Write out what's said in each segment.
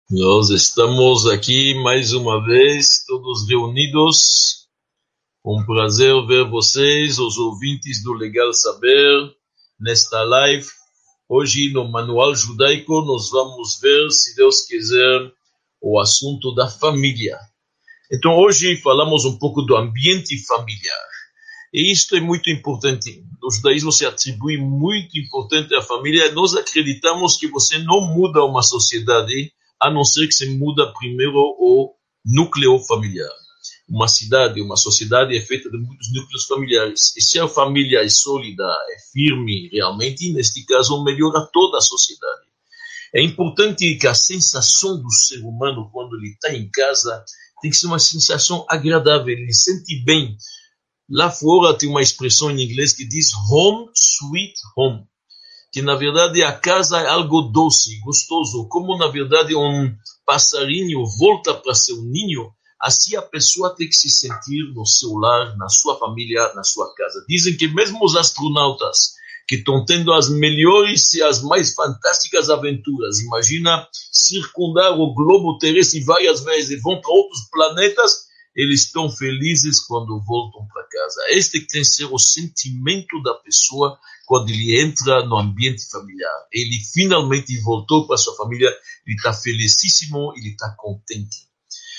Nós estamos aqui mais uma vez, todos reunidos. Um prazer ver vocês, os ouvintes do Legal Saber, nesta live. Hoje, no Manual Judaico, nós vamos ver, se Deus quiser, o assunto da família. Então, hoje falamos um pouco do ambiente familiar. E isto é muito importante. No judaísmo se atribui muito importante à família. Nós acreditamos que você não muda uma sociedade a não ser que se muda primeiro o núcleo familiar. Uma cidade, uma sociedade é feita de muitos núcleos familiares. E se a família é sólida, é firme realmente, neste caso melhora toda a sociedade. É importante que a sensação do ser humano quando ele está em casa tem que ser uma sensação agradável, ele se sente bem. Lá fora tem uma expressão em inglês que diz home sweet home, que na verdade a casa é algo doce, gostoso, como na verdade um passarinho volta para seu ninho, assim a pessoa tem que se sentir no seu lar, na sua família, na sua casa. Dizem que mesmo os astronautas que estão tendo as melhores e as mais fantásticas aventuras, imagina circundar o globo terrestre várias vezes e vão para outros planetas, eles estão felizes quando voltam para casa. Este tem que ser o sentimento da pessoa quando ele entra no ambiente familiar. Ele finalmente voltou para sua família, ele está felicíssimo, ele está contente.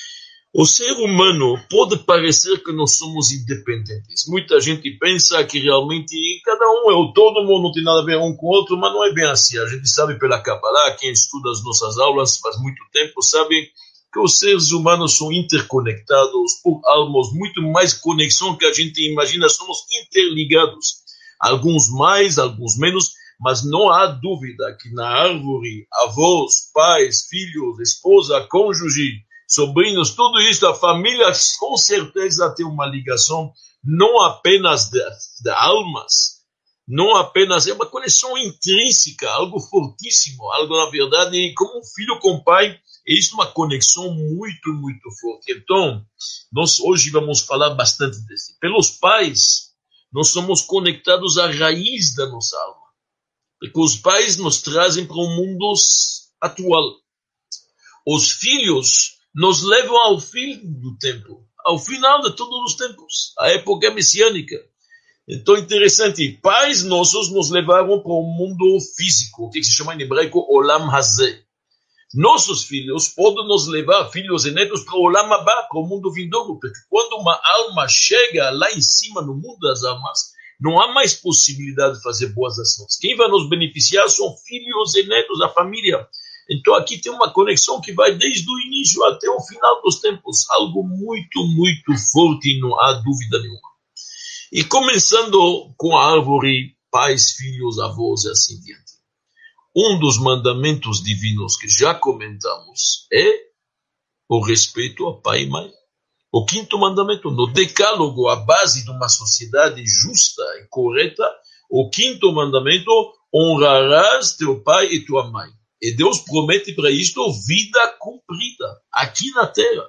O ser humano pode parecer que nós somos independentes. Muita gente pensa que realmente cada um é autônomo, não tem nada a ver um com o outro, mas não é bem assim. A gente sabe pela Kabbalah, quem estuda as nossas aulas faz muito tempo, sabe que os seres humanos são interconectados por almas, muito mais conexão que a gente imagina, somos interligados. Alguns mais, alguns menos, mas não há dúvida que na árvore, avós, pais, filhos, esposa, cônjuge, sobrinhos, tudo isso, a família com certeza tem uma ligação não apenas de almas, não apenas, é uma conexão intrínseca, algo fortíssimo, algo na verdade como um filho com o pai, isso é uma conexão muito, muito forte. Então, nós hoje vamos falar bastante disso. Pelos pais, nós somos conectados à raiz da nossa alma, porque os pais nos trazem para o mundo atual. Os filhos nos levam ao fim do tempo, ao final de todos os tempos, a época messiânica. Então, interessante, pais nossos nos levaram para o mundo físico, que se chama em hebraico Olam Hazeh. Nossos filhos podem nos levar, filhos e netos, para o Olam Abá, para o mundo vindouro, porque quando uma alma chega lá em cima no mundo das almas, não há mais possibilidade de fazer boas ações. Quem vai nos beneficiar são filhos e netos, a família. Então aqui tem uma conexão que vai desde o início até o final dos tempos, algo muito, muito forte, não há dúvida nenhuma. E começando com a árvore, pais, filhos, avós e assim diante. Um dos mandamentos divinos que já comentamos é o respeito a pai e mãe. O quinto mandamento, no decálogo, a base de uma sociedade justa e correta, o quinto mandamento, honrarás teu pai e tua mãe. E Deus promete para isto vida cumprida, aqui na terra.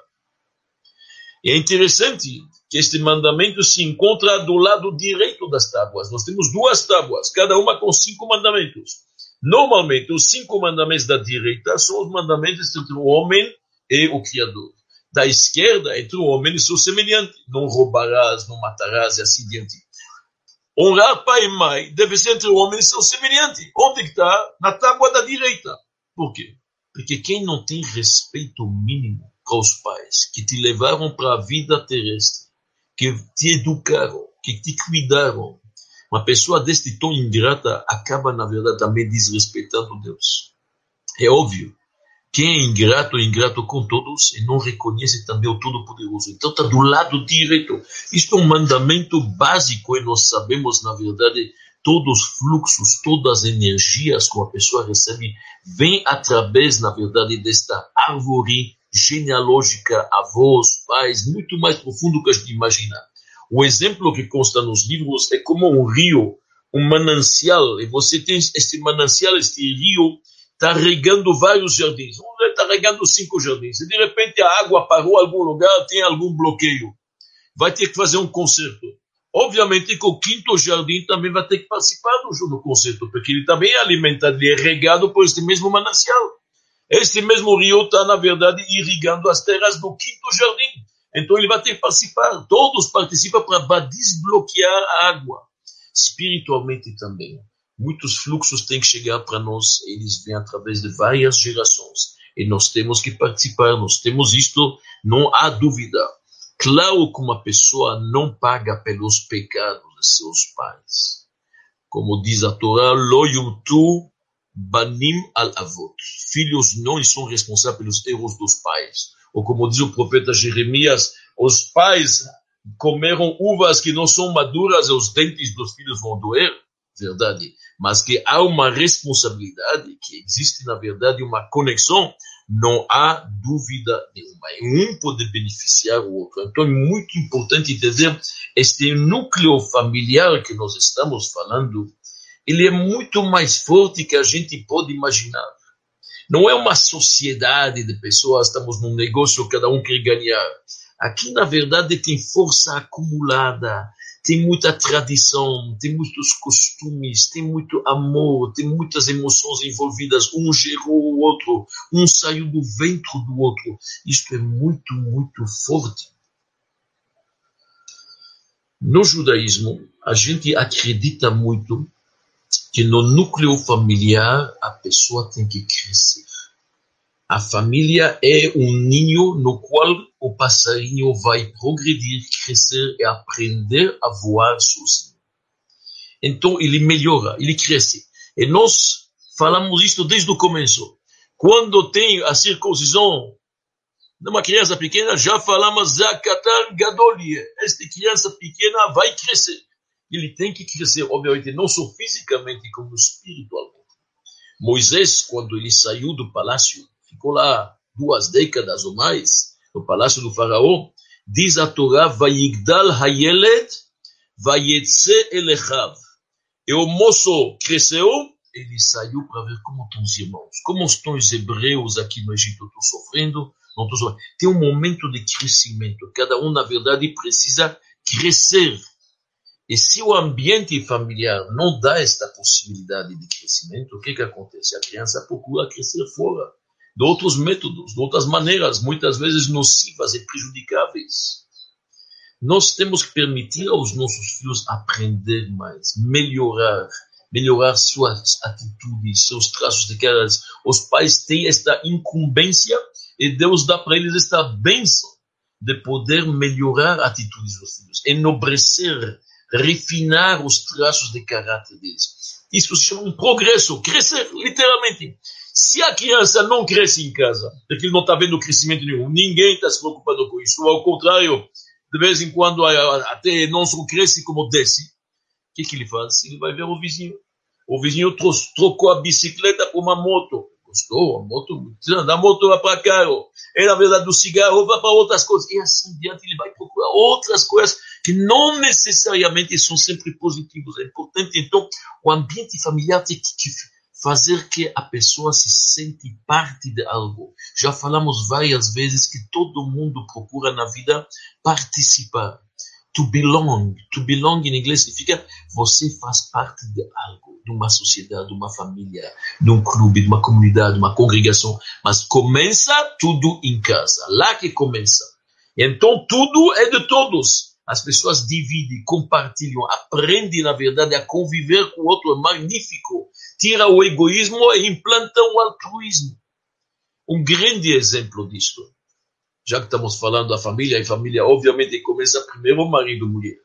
E é interessante que este mandamento se encontra do lado direito das tábuas. Nós temos duas tábuas, cada uma com 5 mandamentos. Normalmente, os 5 mandamentos da direita são os mandamentos entre o homem e o Criador. Da esquerda, entre o homem e seu semelhante. Não roubarás, não matarás e assim diante. Honrar pai e mãe deve ser entre o homem e seu semelhante. Onde está? Na tábua da direita. Por quê? Porque quem não tem respeito mínimo para os pais, que te levaram para a vida terrestre, que te educaram, que te cuidaram, uma pessoa deste tom ingrata acaba, na verdade, também desrespeitando Deus. É óbvio. Quem é ingrato com todos e não reconhece também o Todo-Poderoso. Então está do lado direito. Isto é um mandamento básico e nós sabemos, na verdade, todos os fluxos, todas as energias que uma pessoa recebe vêm através, na verdade, desta árvore genealógica, avós, pais, muito mais profundo que a gente imagina. O exemplo que consta nos livros é como um rio, um manancial, e você tem este manancial, este rio, está regando vários jardins. Está regando 5 jardins. E de repente a água parou em algum lugar, tem algum bloqueio. Vai ter que fazer um conserto. Obviamente que o 5º jardim também vai ter que participar do conserto, porque ele também é alimentado, ele é regado por este mesmo manancial. Esse mesmo rio está, na verdade, irrigando as terras do quinto jardim. Então ele vai ter que participar. Todos participam para desbloquear a água. Espiritualmente também. Muitos fluxos têm que chegar para nós. Eles vêm através de várias gerações. E nós temos que participar. Nós temos isto, não há dúvida. Claro que uma pessoa não paga pelos pecados de seus pais. Como diz a Torá, Lo yutu banim al avot. Filhos não são responsáveis pelos erros dos pais. Ou como diz o profeta Jeremias, os pais comeram uvas que não são maduras e os dentes dos filhos vão doer. Verdade. Mas que há uma responsabilidade, que existe, na verdade, uma conexão, não há dúvida nenhuma. Um pode beneficiar o outro. Então é muito importante entender este núcleo familiar que nós estamos falando. Ele é muito mais forte que a gente pode imaginar. Não é uma sociedade de pessoas, estamos num negócio, cada um quer ganhar. Aqui, na verdade, tem força acumulada, tem muita tradição, tem muitos costumes, tem muito amor, tem muitas emoções envolvidas. Um gerou o outro, um saiu do ventre do outro. Isto é muito, muito forte. No judaísmo, a gente acredita muito que no núcleo familiar a pessoa tem que crescer. A família é um ninho no qual o passarinho vai progredir, crescer e aprender a voar sozinho. Então ele melhora, ele cresce. E nós falamos isso desde o começo. Quando tem a circuncisão de uma criança pequena, já falamos Zakatar Gadolie. Esta criança pequena vai crescer. Ele tem que crescer, obviamente, não só fisicamente, como espiritualmente. Moisés, quando ele saiu do palácio, ficou lá 2 décadas ou mais, no palácio do faraó, diz a Torá, Vayigdal hayeled, vayetze elechav. E o moço cresceu, ele saiu para ver como estão os irmãos. Como estão os hebreus aqui no Egito, estão sofrendo? Não estão sofrendo. Tem um momento de crescimento. Cada um, na verdade, precisa crescer. E se o ambiente familiar não dá esta possibilidade de crescimento, o que acontece? A criança procura crescer fora, de outros métodos, de outras maneiras, muitas vezes nocivas e prejudicáveis. Nós temos que permitir aos nossos filhos aprender mais, melhorar suas atitudes, seus traços de caráter. Os pais têm esta incumbência e Deus dá para eles esta bênção de poder melhorar atitudes dos filhos, enobrecer, refinar os traços de caráter deles. Isso se chama um progresso, crescer, literalmente. Se a criança não cresce em casa, porque ele não está vendo crescimento nenhum, ninguém está se preocupando com isso, ao contrário, de vez em quando até não só cresce como desce, o que ele faz? Ele vai ver o vizinho. O vizinho trocou a bicicleta por uma moto. Gostou? A moto vai para carro. E na verdade do cigarro vai para outras coisas. E assim diante ele vai procurar outras coisas que não necessariamente são sempre positivas. É importante, então, o ambiente familiar tem que fazer que a pessoa se sente parte de algo. Já falamos várias vezes que todo mundo procura na vida participar. To belong. To belong em inglês significa você faz parte de algo, de uma sociedade, de uma família, de um clube, de uma comunidade, de uma congregação. Mas começa tudo em casa. Lá que começa. Então tudo é de todos. As pessoas dividem, compartilham, aprendem, na verdade, a conviver com o outro. É magnífico. Tira o egoísmo e implanta o altruísmo. Um grande exemplo disso. Já que estamos falando da família, e família obviamente começa primeiro marido e mulher.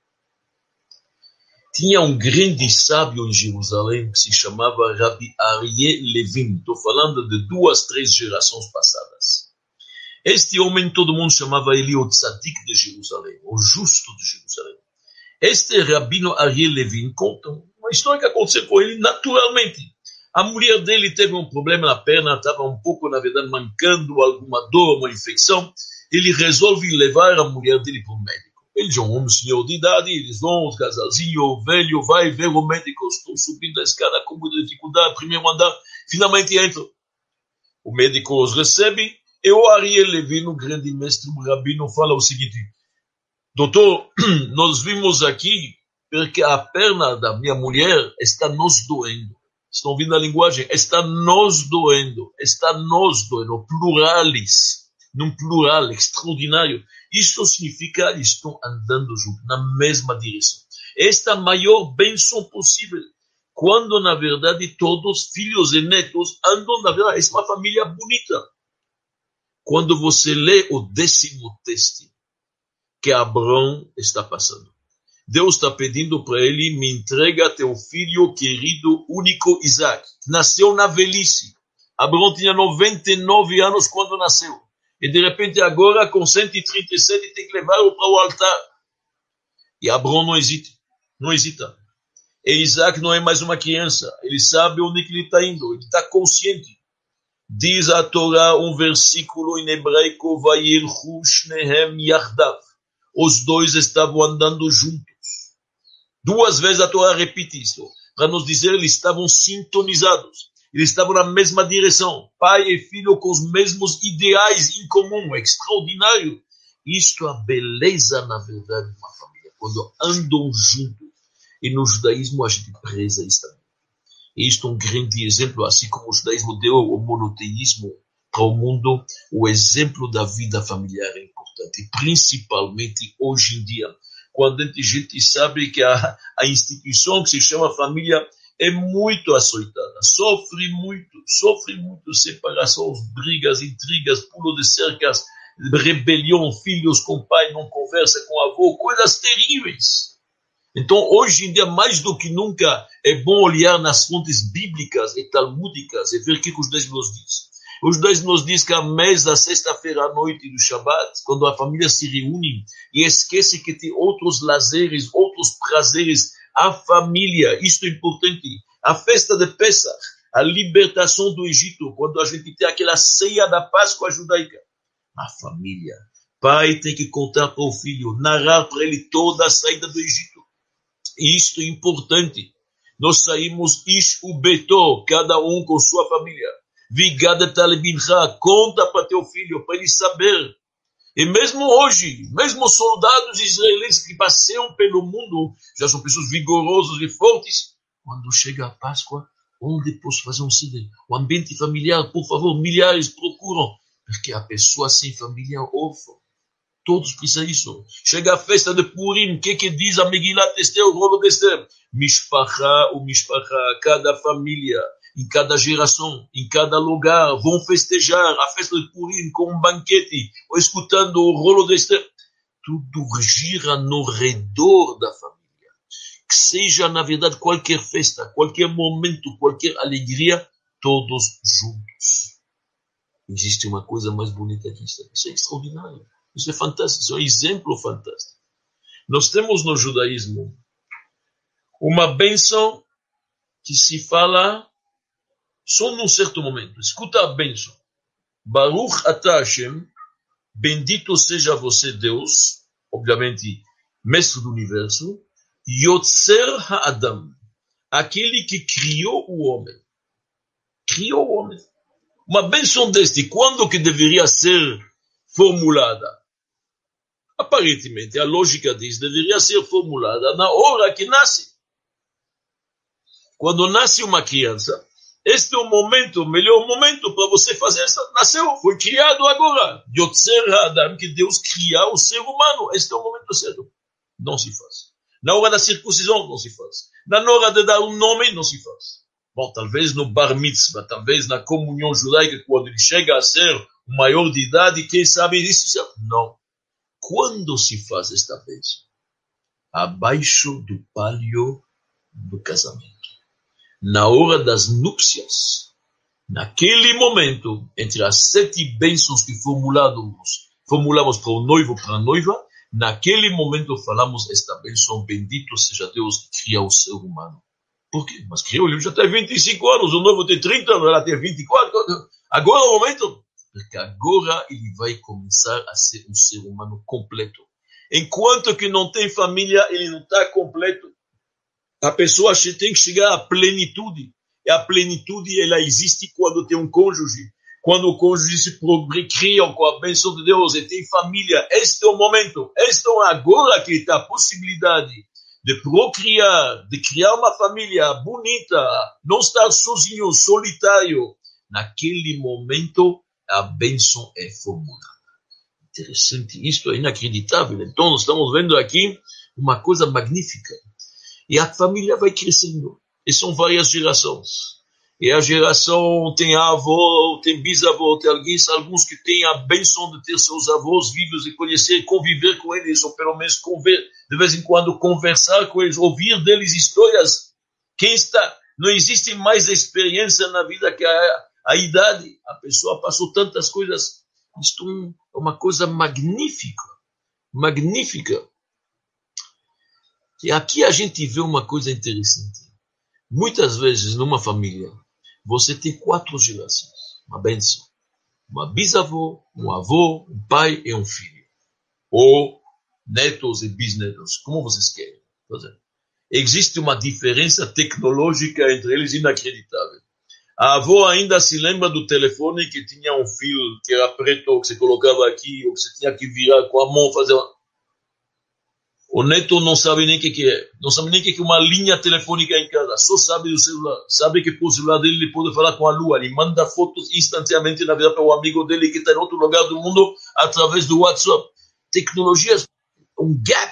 Tinha um grande sábio em Jerusalém que se chamava Rabbi Aryeh Levin. Estou falando de 2, 3 gerações passadas. Este homem todo mundo chamava ele o tzadik de Jerusalém, o justo de Jerusalém. Este rabino Aryeh Levin conta uma história que aconteceu com ele naturalmente. A mulher dele teve um problema na perna, estava um pouco, na verdade, mancando, alguma dor, uma infecção. Ele resolve levar a mulher dele para o médico. Ele já é um senhor de idade, eles vão, o casalzinho, velho, vai ver o médico. Estou subindo a escada com muita dificuldade, primeiro andar, finalmente entro. O médico os recebe e o Aryeh Levin, o grande mestre, o rabino, fala o seguinte: doutor, nós vimos aqui porque a perna da minha mulher está nos doendo. Estão ouvindo a linguagem? Está nos doendo, pluralis, num plural extraordinário. Isso significa que estão andando juntos, na mesma direção. Esta é a maior bênção possível, quando na verdade todos, filhos e netos, andam na verdade. Essa é uma família bonita. Quando você lê o 10º texto que Abraão está passando, Deus está pedindo para ele: me entrega teu filho querido, único Isaac. Nasceu na velhice. Abraão tinha 99 anos quando nasceu. E de repente agora, com 137, tem que levá-lo para o altar. E Abraão não hesita. E Isaac não é mais uma criança. Ele sabe onde ele está indo. Ele está consciente. Diz a Torá, um versículo em hebraico: Vayelchu shnehem yardav. Os dois estavam andando juntos. 2 vezes a Torá repite isso, para nos dizer que eles estavam sintonizados. Eles estavam na mesma direção. Pai e filho com os mesmos ideais em comum. Extraordinário. Isto é a beleza, na verdade, de uma família. Quando andam juntos. E no judaísmo a gente preza isso também. E isto é um grande exemplo. Assim como o judaísmo deu o monoteísmo para o mundo, o exemplo da vida familiar é importante. E principalmente hoje em dia, quando a gente sabe que a instituição que se chama família é muito açoitada, sofre muito separações, brigas, intrigas, pulo de cercas, rebelião, filhos com pai, não conversa com avô, coisas terríveis. Então, hoje em dia, mais do que nunca, é bom olhar nas fontes bíblicas e talmúdicas e ver o que os judaísmos nos diz. Os judaísmos nos diz que a mesa, sexta-feira à noite do Shabat, quando a família se reúne e esquece que tem outros lazeres, outros prazeres, a família, isto é importante. A festa de Pesach, a libertação do Egito, quando a gente tem aquela ceia da Páscoa judaica. A família. Pai tem que contar para o filho, narrar para ele toda a saída do Egito. Isto é importante. Nós saímos ish ubeto, cada um com sua família. Vigada talibincha, conta para teu filho, para ele saber. E mesmo hoje, mesmo soldados israelenses que passeiam pelo mundo, já são pessoas vigorosas e fortes, quando chega a Páscoa, onde posso fazer um siddur? O ambiente familiar, por favor, milhares procuram, porque a pessoa sem família é órfã. Todos precisam disso. Chega a festa de Purim, o que diz a Megilat Esther, o rolo de Esther? Mishpacha, cada família, em cada geração, em cada lugar, vão festejar a festa de Purim com um banquete, ou escutando o rolo de Esther. Tudo gira no redor da família. Que seja, na verdade, qualquer festa, qualquer momento, qualquer alegria, todos juntos. Existe uma coisa mais bonita que isso. Isso é extraordinário. Isso é fantástico. Isso é um exemplo fantástico. Nós temos no judaísmo uma bênção que se fala só num certo momento. Escuta a bênção. Baruch atah Hashem, bendito seja você, Deus, obviamente, mestre do universo, Yotzer Ha'adam, aquele que criou o homem. Criou o homem. Uma bênção deste, quando que deveria ser formulada? Aparentemente, a lógica diz, deveria ser formulada na hora que nasce. Quando nasce uma criança, este é o momento, o melhor momento para você fazer essa. Nasceu, foi criado agora. Yotzer Ha'adam, que Deus cria o ser humano. Este é o momento certo. Não se faz. Na hora da circuncisão, não se faz. Na hora de dar um nome, não se faz. Bom, talvez no bar mitzvah, talvez na comunhão judaica, quando ele chega a ser o maior de idade, quem sabe disso? Não. Quando se faz esta bênção? Abaixo do palio do casamento. Na hora das núpcias. Naquele momento, entre as 7 bênçãos que formulamos para o noivo, para a noiva, naquele momento falamos esta bênção: bendito seja Deus que cria o ser humano. Por quê? Mas criou, ele já tem 25 anos, o noivo tem 30 anos, ela tem 24. Agora é o momento. Porque agora ele vai começar a ser um ser humano completo. Enquanto que não tem família, ele não está completo. A pessoa tem que chegar à plenitude. E a plenitude, ela existe quando tem um cônjuge. Quando o cônjuge se cria com a bênção de Deus e tem família. Este é o momento. Este é agora que está a possibilidade de procriar, de criar uma família bonita, não estar sozinho, solitário. Naquele momento, a bênção é formulada. Interessante, isto é inacreditável. Então, nós estamos vendo aqui uma coisa magnífica. E a família vai crescendo. E são várias gerações. E a geração tem avô, tem bisavô, tem alguns que têm a bênção de ter seus avós vivos e conhecer, conviver com eles, ou pelo menos de vez em quando conversar com eles, ouvir deles histórias. Não existe mais experiência na vida que a idade. A pessoa passou tantas coisas. Isto é uma coisa magnífica. Magnífica. E aqui a gente vê uma coisa interessante. Muitas vezes, numa família, você tem 4 gerações, uma bênção. Uma bisavô, um avô, um pai e um filho. Ou netos e bisnetos, como vocês querem. Existe uma diferença tecnológica entre eles inacreditável. A avó ainda se lembra do telefone que tinha um fio que era preto, que você colocava aqui, ou que você tinha que virar com a mão, fazer uma... O neto não sabe nem o que é. Não sabe nem o que é uma linha telefônica em casa. Só sabe do celular. Sabe que por celular dele ele pode falar com a lua. Ele manda fotos instantaneamente na vida para o amigo dele que está em outro lugar do mundo através do WhatsApp. Tecnologias, um gap,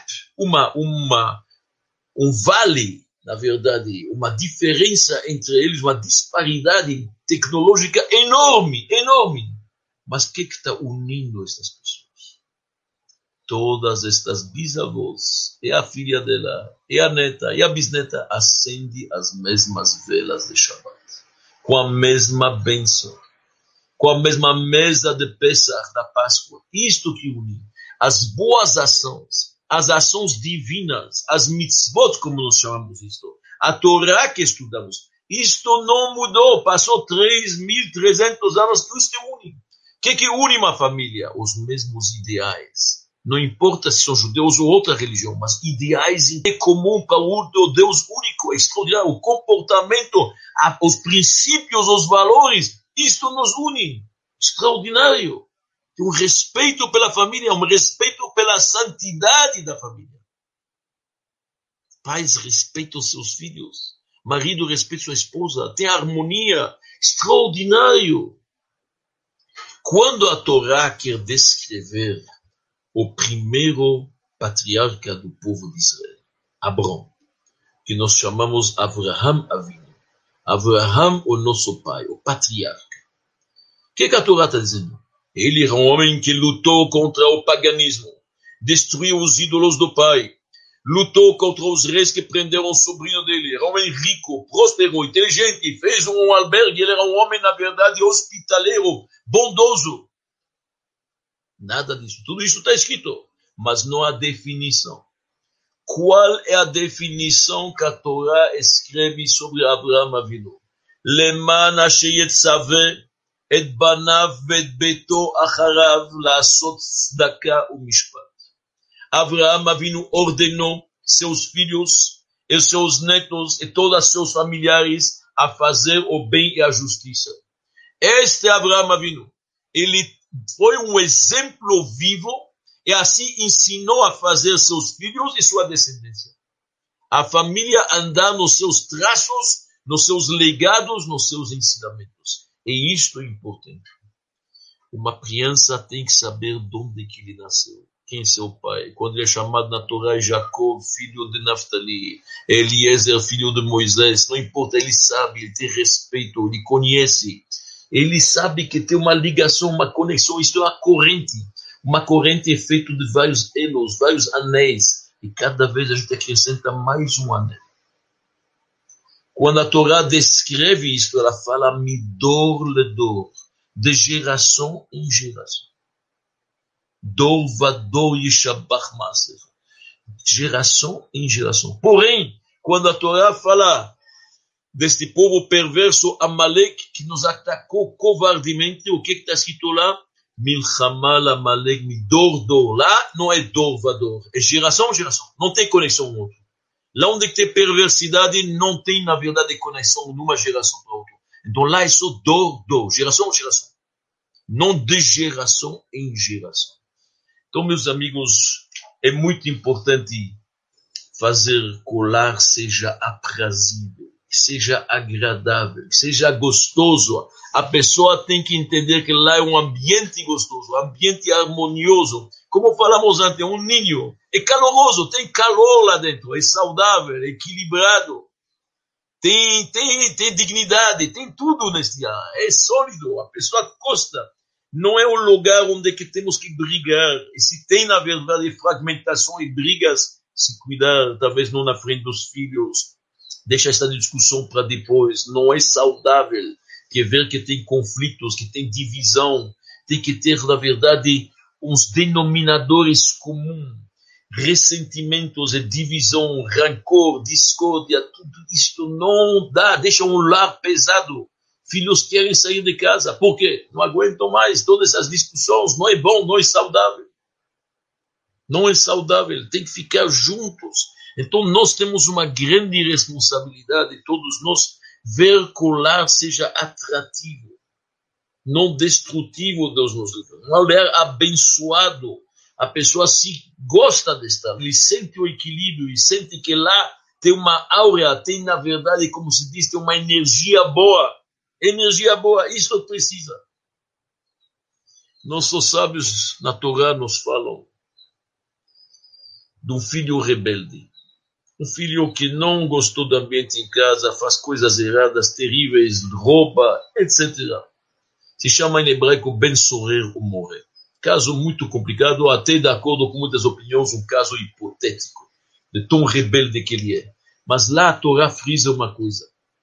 um vale, na verdade, uma diferença entre eles, uma disparidade tecnológica enorme, enorme. Mas o que está unindo essas pessoas? Todas estas bisavós, e a filha dela, e a neta, e a bisneta, acendem as mesmas velas de Shabbat, com a mesma bênção, com a mesma mesa de Pesach, da Páscoa. Isto que une as boas ações, as ações divinas, as mitzvot, como nós chamamos isto, a Torá que estudamos. Isto não mudou, passou 3.300 anos que isto une. O que une uma família? Os mesmos ideais. Não importa se são judeus ou outra religião, mas ideais em comum para o Deus único, extraordinário, o comportamento, os princípios, os valores, isto nos une, extraordinário. Tem um respeito pela família, um respeito pela santidade da família. Pais respeitam seus filhos, marido respeita sua esposa, tem harmonia, extraordinário. Quando a Torá quer descrever o primeiro patriarca do povo de Israel, Abrão, que nós chamamos Avraham Avinu. Avraham, o nosso pai, o patriarca. O que a Torá está dizendo? Ele era um homem que lutou contra o paganismo, destruiu os ídolos do pai, lutou contra os reis que prenderam o sobrinho dele, era um homem rico, próspero, inteligente, fez um albergue, ele era um homem, na verdade, hospitaleiro, bondoso. Nada disso. Tudo isso está escrito, mas não há definição. Qual é a definição que a Torá escreve sobre Abraham Avinu? Leman asher yetzaveh et banav v'et beto acharav la'asot tzedaka u'mishpat. Abraham Avinu ordenou seus filhos e seus netos e todos os seus familiares a fazer o bem e a justiça. Este Abraham Avinu, ele foi um exemplo vivo e assim ensinou a fazer seus filhos e sua descendência. A família andar nos seus traços, nos seus legados, nos seus ensinamentos. E isto é importante. Uma criança tem que saber de onde que ele nasceu. Quem é seu pai? Quando ele é chamado na Torá, Jacob, filho de Naftali, Eliezer, filho de Moisés, não importa, ele sabe, ele tem respeito, ele conhece. Ele sabe que tem uma ligação, uma conexão, isto é uma corrente é feita de vários elos, vários anéis, e cada vez a gente acrescenta mais um anel. Quando a Torá descreve isto, ela fala midor ledor, de geração em geração. Dor vador yishabach maser, geração em geração. Porém, quando a Torá fala deste povo perverso, Amalek, que nos atacou covardemente, o que está escrito lá? Milchama Amalek, midor dor. Lá não é dor vador, é geração, geração. Não tem conexão com outro. Lá onde tem perversidade, não tem, na verdade, conexão de uma geração para outra. Então lá é só dor, geração, geração. Não de geração em geração. Então, meus amigos, é muito importante fazer que o lar seja aprazível, que seja agradável, que seja gostoso. A pessoa tem que entender que lá é um ambiente gostoso, um ambiente harmonioso. Como falamos antes, um ninho é caloroso, tem calor lá dentro, é saudável, é equilibrado, tem dignidade, tem tudo neste ar, é sólido, a pessoa gosta. Não é um lugar onde que temos que brigar. E se tem, na verdade, fragmentação e brigas, se cuidar, talvez não na frente dos filhos, deixa essa discussão para depois. Não é saudável que ver que tem conflitos, que tem divisão, tem que ter, na verdade, uns denominadores comuns, ressentimentos e divisão, rancor, discórdia, tudo isto não dá, deixa um lar pesado. Filhos querem sair de casa, por quê? Não aguentam mais todas essas discussões, não é bom, não é saudável. Não é saudável, tem que ficar juntos. Então nós temos uma grande responsabilidade, todos nós, ver que o lar seja atrativo, não destrutivo, Deus nos livre. Um lar abençoado, a pessoa se gosta de estar, ele sente o equilíbrio, ele sente que lá tem uma áurea, tem na verdade, como se diz, tem uma energia boa. Energia boa, isso precisa. Nossos sábios na Torá nos falam de um filho rebelde. Um filho que não gostou do ambiente em casa, faz coisas erradas, terríveis, rouba, etc. Se chama em hebraico Ben Sorer ou Moré. Caso muito complicado, até de acordo com muitas opiniões, um caso hipotético, de tão rebelde que ele é. Mas lá a Torá frisa uma coisa.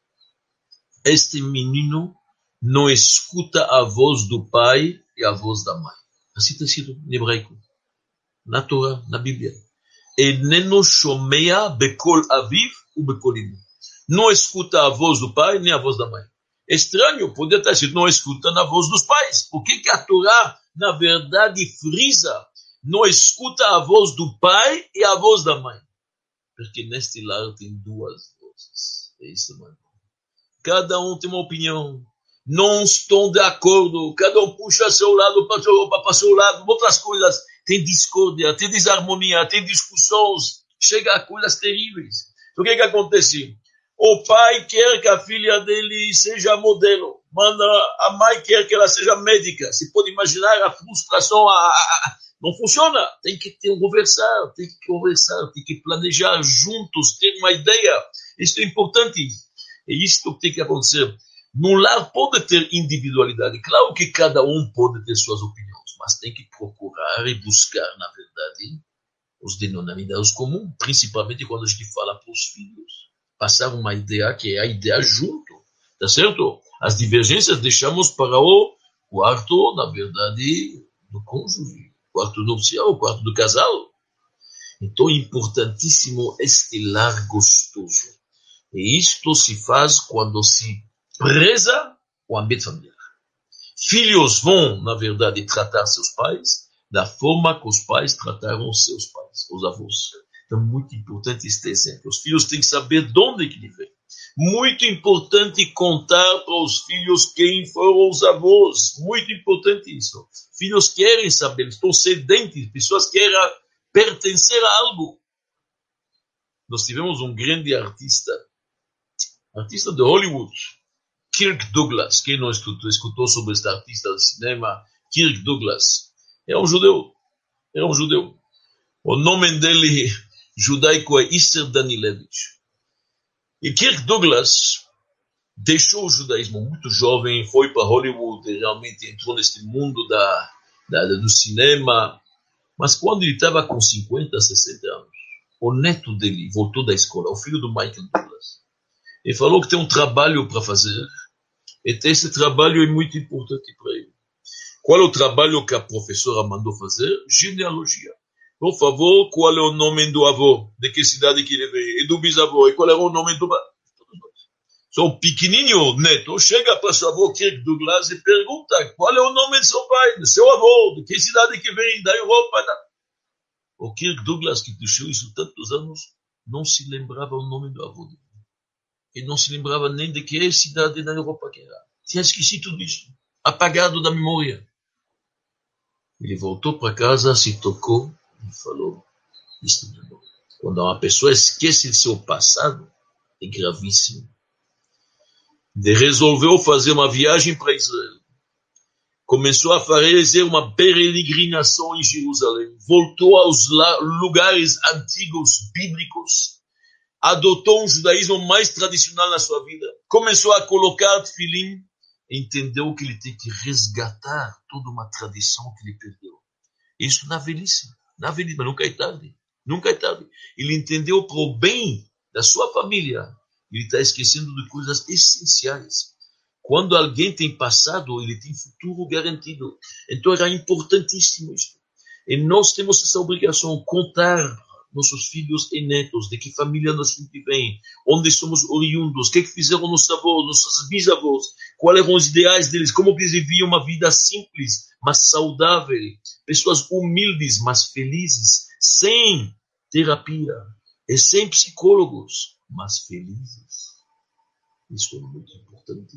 Este menino não escuta a voz do pai e a voz da mãe. Assim está escrito em hebraico, na Torá, na Bíblia. Eneno shomea bekol aviv u bekol imo. Não escuta a voz do pai nem a voz da mãe. É estranho, poderia estar escrito, não escuta na voz dos pais. Por que a Torá, na verdade, frisa? Não escuta a voz do pai e a voz da mãe. Porque neste lar tem duas vozes. É isso, mano. Cada um tem uma opinião, não estão de acordo, cada um puxa seu lado para seu lado, outras coisas, tem discórdia, tem desarmonia, tem discussões, chega a coisas terríveis. Então o que acontece? O pai quer que a filha dele seja modelo, a mãe quer que ela seja médica. Você pode imaginar a frustração, não funciona, tem que conversar, tem que planejar juntos, ter uma ideia, isso é importante. É isso que tem que acontecer. No lar pode ter individualidade. Claro que cada um pode ter suas opiniões, mas tem que procurar e buscar, na verdade, os denominadores comuns, principalmente quando a gente fala para os filhos. Passar uma ideia que é a ideia junto, tá certo? As divergências deixamos para o quarto, na verdade, do cônjuge, quarto nupcial, o quarto do casal. Então, importantíssimo este lar gostoso. E isto se faz quando se preza o ambiente familiar. Filhos vão, na verdade, tratar seus pais da forma que os pais trataram seus pais, os avós. Então, muito importante este exemplo. Os filhos têm que saber de onde ele vem. Muito importante contar para os filhos quem foram os avós. Muito importante isso. Filhos querem saber, estão sedentes, pessoas querem pertencer a algo. Nós tivemos um grande artista de Hollywood, Kirk Douglas. Quem não escutou sobre este artista de cinema, Kirk Douglas, é um judeu. O nome dele judaico é Isser Danilevich. E Kirk Douglas deixou o judaísmo muito jovem, foi para Hollywood e realmente entrou neste mundo do cinema. Mas quando ele estava com 50, 60 anos, o neto dele voltou da escola, o filho do Michael Douglas. Ele falou que tem um trabalho para fazer, e esse trabalho é muito importante para ele. Qual é o trabalho que a professora mandou fazer? Genealogia. Por favor, qual é o nome do avô? De que cidade que ele veio? E do bisavô? E qual é o nome do... Então, o pequenininho neto chega para seu avô Kirk Douglas e pergunta qual é o nome de seu pai, de seu avô, de que cidade que vem, da Europa. O Kirk Douglas, que deixou isso tantos anos, não se lembrava o nome do avô dele. Ele não se lembrava nem de que cidade na Europa que era. Tinha esquecido tudo isso. Apagado da memória. Ele voltou para casa, se tocou e falou, isto não é bom. Quando uma pessoa esquece de seu passado, é gravíssimo. Resolveu fazer uma viagem para Israel. Começou a fazer uma peregrinação em Jerusalém. Voltou aos lugares antigos, bíblicos. Adotou um judaísmo mais tradicional na sua vida. Começou a colocar tefilim. Entendeu que ele tem que resgatar toda uma tradição que ele perdeu. Isso na velhice, mas nunca é tarde. Nunca é tarde. Ele entendeu para o bem da sua família. Ele está esquecendo de coisas essenciais. Quando alguém tem passado, ele tem futuro garantido. Então era importantíssimo isso. E nós temos essa obrigação de contar nossos filhos e netos, de que família nós vem, onde somos oriundos, o que fizeram nossos avós, nossos bisavós, quais eram os ideais deles, como eles viviam uma vida simples, mas saudável, pessoas humildes, mas felizes, sem terapia e sem psicólogos, mas felizes. Isso é muito importante.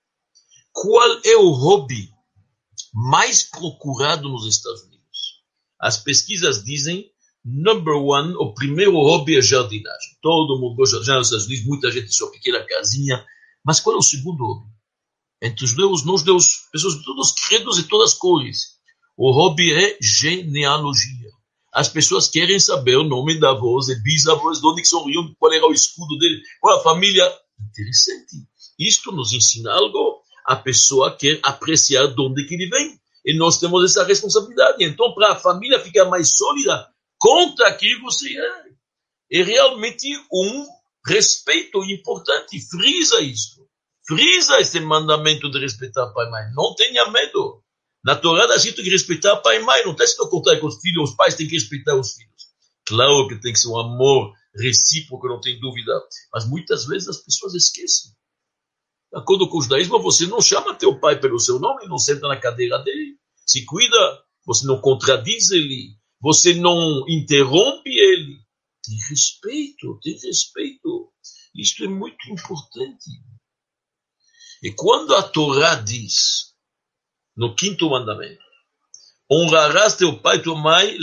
Qual é o hobby mais procurado nos Estados Unidos? As pesquisas dizem number one, o primeiro hobby é jardinagem. Todo mundo gosta de jardinar nos Estados Unidos, muita gente tem sua pequena casinha. Mas qual é o segundo hobby? Entre os judeus, nós judeus, pessoas de todos os credos e todas as cores. O hobby é genealogia. As pessoas querem saber o nome da avós e bisavós, de onde são oriundos, qual era o escudo dele, qual a família. Interessante. Isto nos ensina algo. A pessoa quer apreciar de onde que ele vem. E nós temos essa responsabilidade. Então, para a família ficar mais sólida, conta quem você é. É realmente um respeito importante. Frisa isso. Frisa esse mandamento de respeitar pai e mãe. Não tenha medo. Na Torá está escrito que respeitar pai e mãe. Não está escrito contar com os filhos. Os pais têm que respeitar os filhos. Claro que tem que ser um amor recíproco, não tem dúvida. Mas muitas vezes as pessoas esquecem. De acordo com o judaísmo, você não chama teu pai pelo seu nome, não senta na cadeira dele. Se cuida, você não contradiz ele. Você não interrompe ele. Tem respeito, tem respeito. Isto é muito importante. E quando a Torá diz, no 5º mandamento, honrarás teu pai e tua mãe,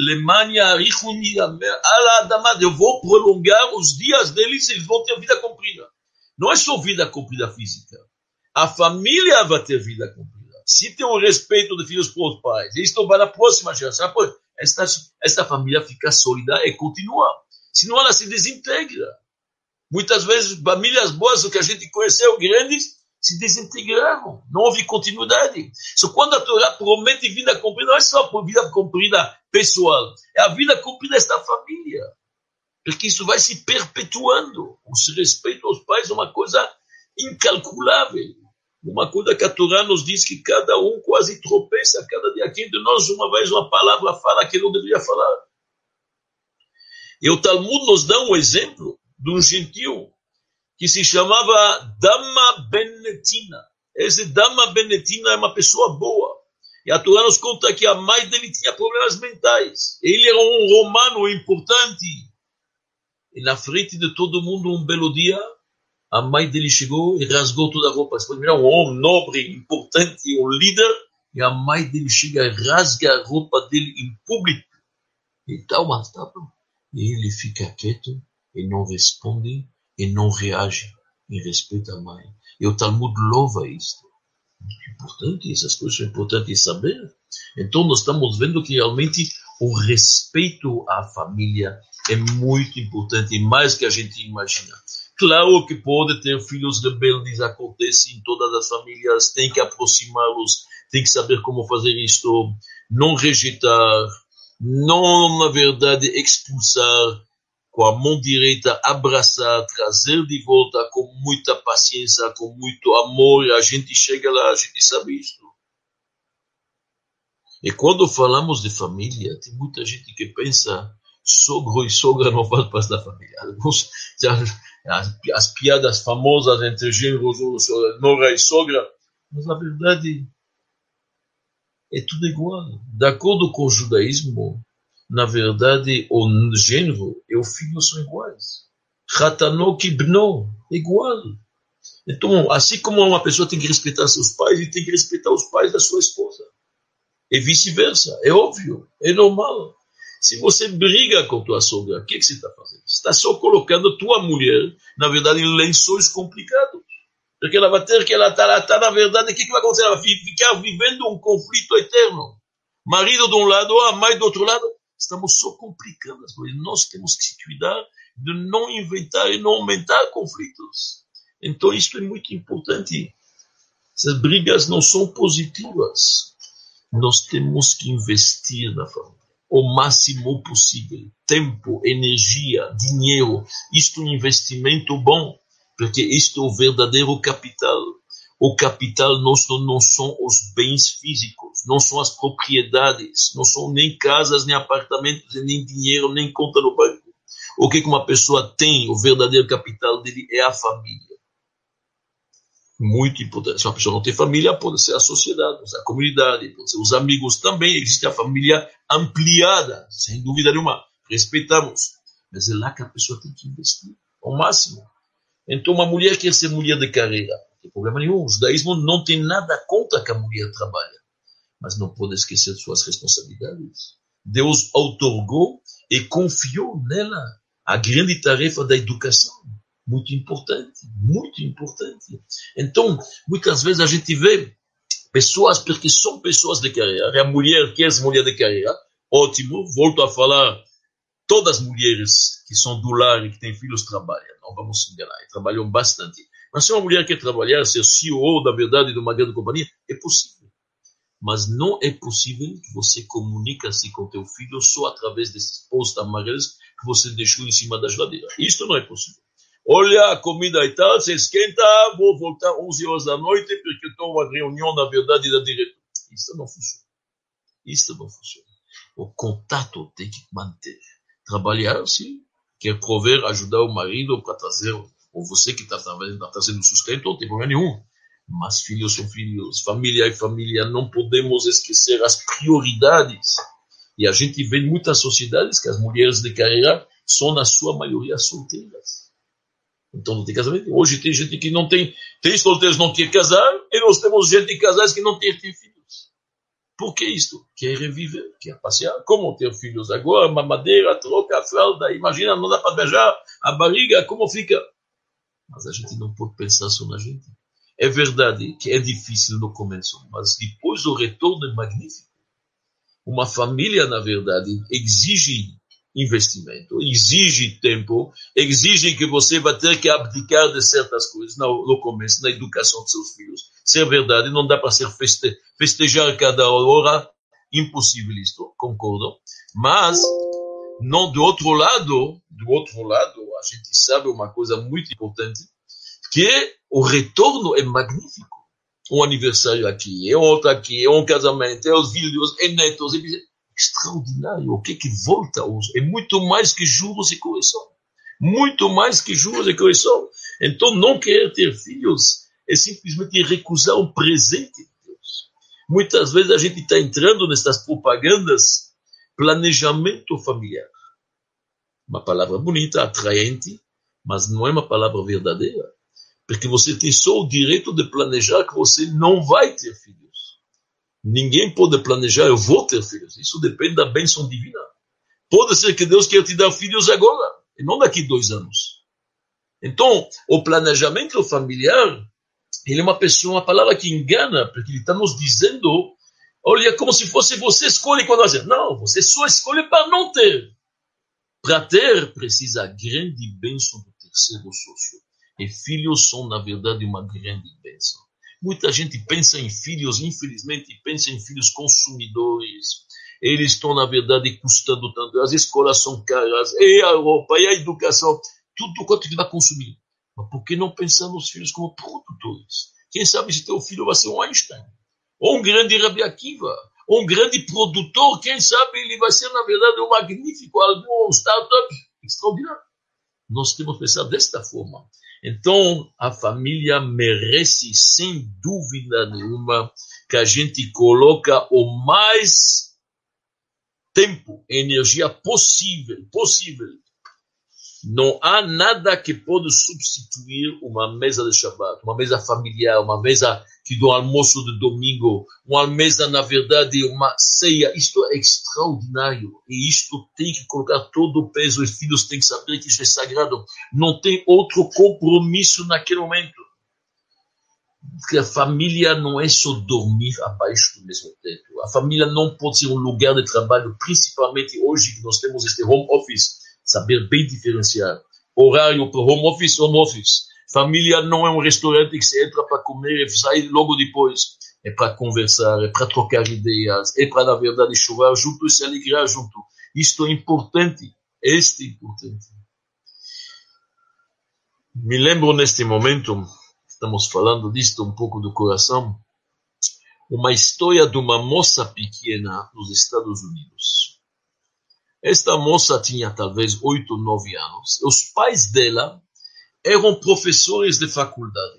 eu vou prolongar os dias deles, eles vão ter vida comprida. Não é só vida comprida física. A família vai ter vida comprida. Se tem o respeito de filhos para os pais, isto vai na próxima geração. Esta família fica sólida e continua. Senão ela se desintegra. Muitas vezes, famílias boas, o que a gente conheceu, grandes, se desintegraram. Não houve continuidade. Só quando a Torá promete vida comprida, não é só a vida comprida pessoal. É a vida comprida desta família. Porque isso vai se perpetuando. O respeito aos pais é uma coisa incalculável. Uma coisa que a Torá nos diz que cada um quase tropeça. Cada dia quem de nós uma vez uma palavra fala que não deveria falar. E o Talmud nos dá um exemplo de um gentil que se chamava Dama Ben-Netina. Esse Dama Ben-Netina é uma pessoa boa. E a Torá nos conta que a mãe dele tinha problemas mentais. Ele era um romano importante. E na frente de todo mundo, um belo dia, a mãe dele chegou e rasgou toda a roupa. Você pode mirar um homem nobre, importante, um líder, e a mãe dele chega e rasga a roupa dele em público. E tal, mas tá bom. E ele fica quieto, e não responde, e não reage em respeito à mãe. E o Talmud louva isto. É importante, essas coisas são importantes saber. Então nós estamos vendo que realmente o respeito à família é muito importante, mais que a gente imagina. Claro que pode ter filhos rebeldes, acontece em todas as famílias, tem que aproximá-los, tem que saber como fazer isto, não rejeitar, não, na verdade, expulsar, com a mão direita, abraçar, trazer de volta com muita paciência, com muito amor, a gente chega lá, a gente sabe isto. E quando falamos de família, tem muita gente que pensa sogro e sogra não fazem parte da família. Alguns, as piadas famosas entre genros, nora e sogra, mas na verdade é tudo igual. De acordo com o judaísmo, na verdade o genro e o filho são iguais. Chatano ki bno, igual. Então, assim como uma pessoa tem que respeitar seus pais, ele tem que respeitar os pais da sua esposa. E vice-versa, é óbvio, é normal. Se você briga com tua sogra, o que você está fazendo? Você está só colocando tua mulher, na verdade, em lençóis complicados. Porque ela vai ter que, ela está na verdade, o que vai acontecer? Ela vai ficar vivendo um conflito eterno. Marido de um lado, a mãe do outro lado. Estamos só complicando as coisas. Nós temos que cuidar de não inventar e não aumentar conflitos. Então, isso é muito importante. Essas brigas não são positivas. Nós temos que investir na família o máximo possível. Tempo, energia, dinheiro. Isto é um investimento bom, porque isto é o verdadeiro capital. O capital não são os bens físicos, não são as propriedades, não são nem casas, nem apartamentos, nem dinheiro, nem conta no banco. O que uma pessoa tem, o verdadeiro capital dele é a família. Muito importante. Se uma pessoa não tem família, pode ser a sociedade, pode ser a comunidade, pode ser os amigos também. Existe a família ampliada, sem dúvida nenhuma. Respeitamos. Mas é lá que a pessoa tem que investir ao máximo. Então, uma mulher quer ser mulher de carreira. Não tem problema nenhum. O judaísmo não tem nada contra que a mulher trabalhe. Mas não pode esquecer de suas responsabilidades. Deus outorgou e confiou nela a grande tarefa da educação. Muito importante, muito importante. Então, muitas vezes a gente vê pessoas, porque são pessoas de carreira. A mulher quer ser mulher de carreira. Ótimo, volto a falar. Todas as mulheres que são do lar e que têm filhos trabalham. Não vamos se enganar, trabalham bastante. Mas se uma mulher quer trabalhar, ser CEO, da verdade, de uma grande companhia, é possível. Mas não é possível que você comunique-se com teu filho só através desses posts amarelos que você deixou em cima da geladeira. Isto não é possível. Olha, a comida e tal, se esquenta, vou voltar 11 horas da noite porque estou uma reunião, na verdade, da diretoria. Isso não funciona. Isso não funciona. O contato tem que manter. Trabalhar, sim. Quer prover, ajudar o marido para trazer, ou você que está trazendo sustento, não tem problema nenhum. Mas filhos são filhos, família é família, não podemos esquecer as prioridades. E a gente vê em muitas sociedades que as mulheres de carreira são, na sua maioria, solteiras. Então não tem casamento. Hoje tem gente que não tem solteiros não quer casar, e nós temos gente de casais que não tem filhos. Por que isto? Quer reviver, quer passear. Como ter filhos agora? Mamadeira, troca, fralda. Imagina, não dá para beijar a barriga, como fica? Mas a gente não pode pensar só na gente. É verdade que é difícil no começo, mas depois o retorno é magnífico. Uma família, na verdade, exige investimento, exige tempo, exige que você vai ter que abdicar de certas coisas no começo, na educação de seus filhos. Se é verdade, não dá para ser festejar cada hora, impossível isto, concordo. Mas, não, do outro lado, a gente sabe uma coisa muito importante, que o retorno é magnífico. Um aniversário aqui, é outro aqui, é um casamento, é os filhos, é netos, é extraordinário. O que volta hoje? É muito mais que juros e correção. Muito mais que juros e correção. Então, não querer ter filhos é simplesmente recusar um presente de Deus. Muitas vezes a gente está entrando nessas propagandas, planejamento familiar. Uma palavra bonita, atraente, mas não é uma palavra verdadeira. Porque você tem só o direito de planejar que você não vai ter filhos. Ninguém pode planejar, eu vou ter filhos. Isso depende da bênção divina. Pode ser que Deus queira te dar filhos agora, e não daqui 2 anos. Então, o planejamento familiar, ele é uma palavra que engana, porque ele está nos dizendo, olha, como se fosse você escolhe quando fazer. Não, você só escolhe para não ter. Para ter, precisa a grande bênção do terceiro sócio. E filhos são, na verdade, uma grande bênção. Muita gente pensa em filhos, infelizmente, pensa em filhos consumidores. Eles estão, na verdade, custando tanto. As escolas são caras, e a roupa, e a educação. Tudo quanto que vai consumir. Mas por que não pensar nos filhos como produtores? Quem sabe se teu filho vai ser um Einstein, ou um grande Rabi Akiva, ou um grande produtor. Quem sabe ele vai ser, na verdade, um magnífico, algum startup extraordinário. Nós temos que pensar desta forma. Então, a família merece, sem dúvida nenhuma, que a gente coloca o mais tempo, energia possível, Não há nada que pode substituir uma mesa de Shabbat, uma mesa familiar, uma mesa que do almoço de domingo, uma mesa, na verdade, uma ceia. Isto é extraordinário. E isto tem que colocar todo o peso. Os filhos têm que saber que isso é sagrado. Não tem outro compromisso naquele momento. Porque a família não é só dormir abaixo do mesmo teto. A família não pode ser um lugar de trabalho, principalmente hoje que nós temos este home office. Saber bem diferenciar horário para home office. Família não é um restaurante que você entra para comer e sai logo depois. É para conversar, é para trocar ideias, é para, na verdade, chorar junto e se alegrar junto. Isto é importante. Este é importante. Me lembro neste momento, estamos falando disto um pouco do coração, uma história de uma moça pequena nos Estados Unidos. Esta moça tinha talvez 8 ou 9 anos. Os pais dela eram professores de faculdade.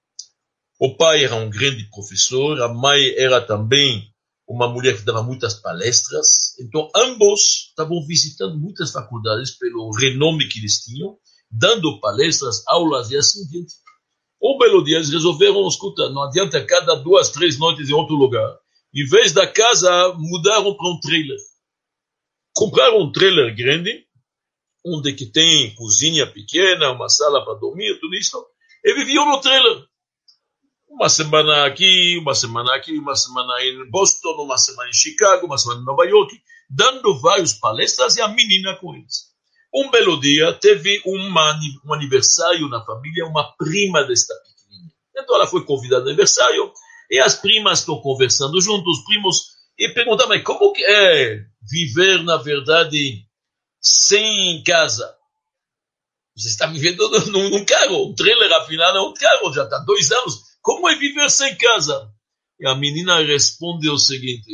O pai era um grande professor, a mãe era também uma mulher que dava muitas palestras. Então, ambos estavam visitando muitas faculdades pelo renome que eles tinham, dando palestras, aulas e assim diante. Um belo dia, eles resolveram, escuta, não adianta cada 2, 3 noites em outro lugar. Em vez da casa, mudaram para um trailer. Compraram um trailer grande, onde que tem cozinha pequena, uma sala para dormir, tudo isso, e viviam no trailer. Uma semana aqui, uma semana em Boston, uma semana em Chicago, uma semana em Nova York, dando várias palestras e a menina com eles. Um belo dia, teve um aniversário na família, uma prima desta pequenininha. Então ela foi convidada ao aniversário, e as primas estão conversando juntos, os primos, e perguntaram, mas como que é viver, na verdade, sem casa? Você está vivendo num carro, um trailer, afinal, é um carro, já está 2 anos. Como é viver sem casa? E a menina responde o seguinte,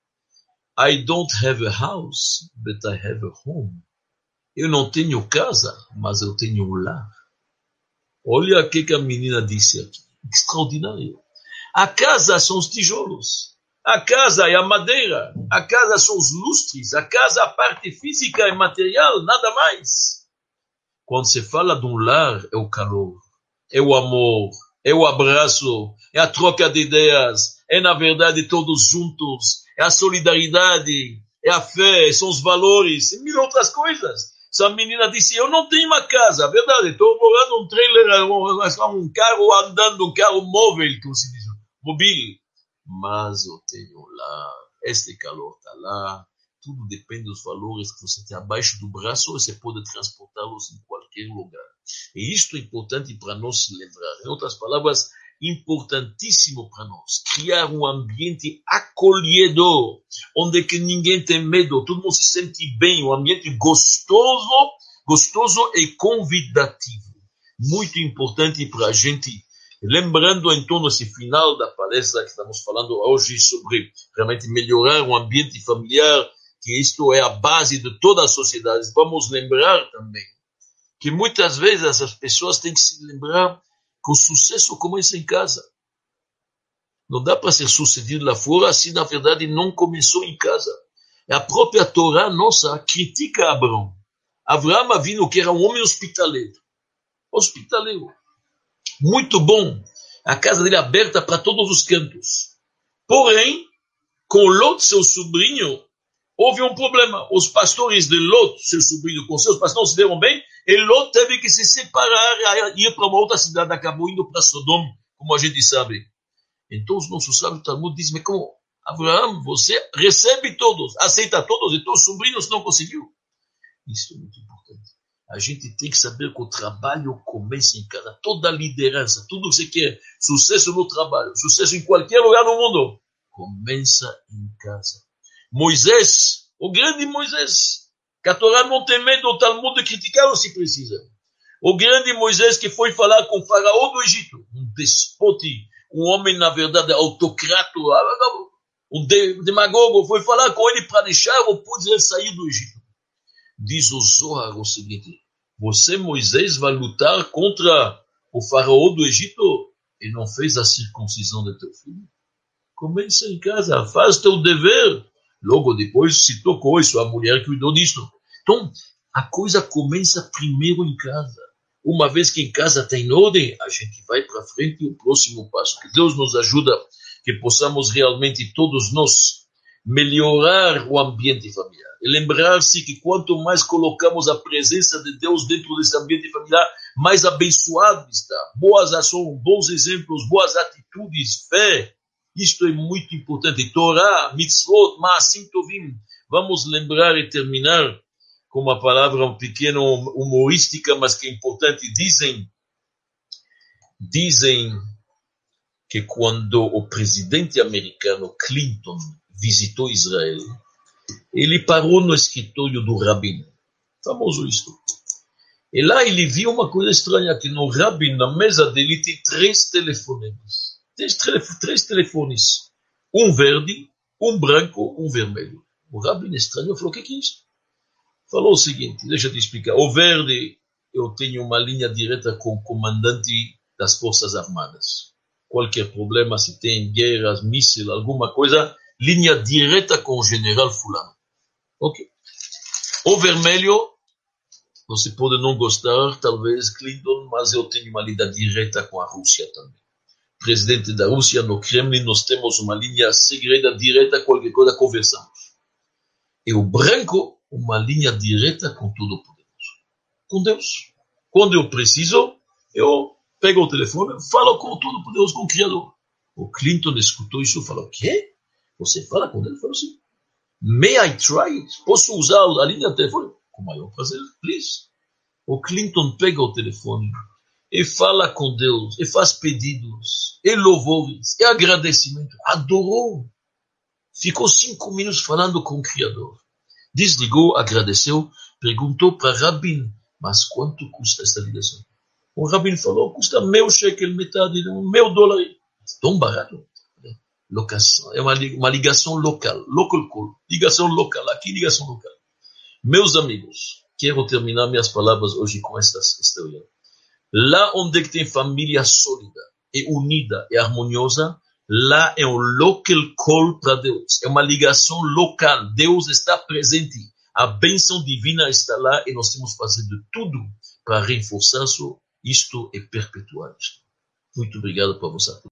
I don't have a house, but I have a home. Eu não tenho casa, mas eu tenho um lar. Olha o que a menina disse aqui. Extraordinário. A casa são os tijolos. A casa é a madeira. A casa são os lustres. A casa, a parte física e material, nada mais. Quando se fala de um lar, é o calor, é o amor, é o abraço, é a troca de ideias, é, na verdade, todos juntos, é a solidariedade, é a fé, são os valores, e mil outras coisas. Essa menina disse, eu não tenho uma casa, verdade, estou morando num trailer, um carro andando, um carro móvel, como se diz, mobile. Mas eu tenho lá, este calor está lá, tudo depende dos valores que você tem abaixo do braço, você pode transportá-los em qualquer lugar. E isto é importante para nós lembrar. Em outras palavras, importantíssimo para nós, criar um ambiente acolhedor, onde que ninguém tem medo, todo mundo se sente bem, um ambiente gostoso e convidativo. Muito importante para a gente, lembrando então nesse final da palestra que estamos falando hoje sobre realmente melhorar o ambiente familiar, que isto é a base de toda a sociedade. Vamos lembrar também que muitas vezes essas pessoas têm que se lembrar que o sucesso começa em casa. Não dá para ser sucedido lá fora se na verdade não começou em casa. A própria Torá nossa critica Abraão. Abraão Avinu, que era um homem hospitaleiro. Muito bom. A casa dele aberta para todos os cantos. Porém, com Lot, seu sobrinho, houve um problema. Os pastores de Lot, seu sobrinho, com seus pastores não se deram bem, e Lot teve que se separar e ir para uma outra cidade, acabou indo para Sodoma, como a gente sabe. Então os nossos sábios do Talmud dizem, mas como, Abraão, você recebe todos, aceita todos, e teus sobrinhos não conseguiu. Isso é muito importante. A gente tem que saber que o trabalho começa em casa. Toda a liderança, tudo que você quer, sucesso no trabalho, sucesso em qualquer lugar do mundo, começa em casa. Moisés, o grande Moisés, que a Torá não tem medo do Talmud de criticar se precisa. O grande Moisés que foi falar com o faraó do Egito, um despote, um homem na verdade autocrata, um demagogo, foi falar com ele para deixar o povo de sair do Egito. Diz o Zohar o seguinte, você Moisés vai lutar contra o faraó do Egito e não fez a circuncisão de teu filho? Começa em casa, faz teu dever. Logo depois se tocou e sua mulher cuidou disso. Então, A coisa começa primeiro em casa. Uma vez que em casa tem ordem, a gente vai para frente e o próximo passo. Que Deus nos ajuda, que possamos realmente todos nós melhorar o ambiente familiar. E lembrar-se que quanto mais colocamos a presença de Deus dentro desse ambiente familiar, mais abençoado está. Boas ações, bons exemplos, boas atitudes, fé. Isto é muito importante. Torá, mitzvot, ma'asim tovim. Vamos lembrar e terminar com uma palavra um pequeno humorística, mas que é importante. Dizem que quando o presidente americano Clinton visitou Israel, ele parou no escritório do Rabin. Famoso isto. E lá ele viu uma coisa estranha, que no Rabin, na mesa dele, tem 3 telefonemas. Tem 3 telefones. Um verde, um branco, um vermelho. O Rabin estranho falou, o que é isso? Falou o seguinte, deixa eu te explicar. O verde, eu tenho uma linha direta com o comandante das Forças Armadas. Qualquer problema, se tem guerras, mísseis, alguma coisa, linha direta com o general fulano. Ok. O vermelho, você pode não gostar, talvez, Clinton, mas eu tenho uma linha direta com a Rússia também. Presidente da Rússia, no Kremlin, nós temos uma linha segreda direta, qualquer coisa, conversamos. E o branco, uma linha direta com Todo-Poderoso. Com Deus. Quando eu preciso, eu pego o telefone, falo com o Todo-Poderoso, com o Criador. O Clinton escutou isso e falou, o quê? Você fala com Deus? Falou assim, may I try it? Posso usar a linha de telefone? Com o maior prazer, please. O Clinton pega o telefone e fala com Deus, e faz pedidos, e louvores, e agradecimento. Adorou. Ficou 5 minutos falando com o Criador. Desligou, agradeceu, perguntou para Rabin, mas quanto custa essa ligação? O Rabin falou, custa $1.000, metade, $1.000. Tão barato. Locação, é uma ligação local, local call, ligação local, aqui ligação local. Meus amigos, quero terminar minhas palavras hoje com esta história. Lá onde tem família sólida, e unida e harmoniosa, lá é um local call para Deus. É uma ligação local. Deus está presente. A bênção divina está lá e nós temos que fazer de tudo para reforçar isto e perpetuar isto. Muito obrigado por você.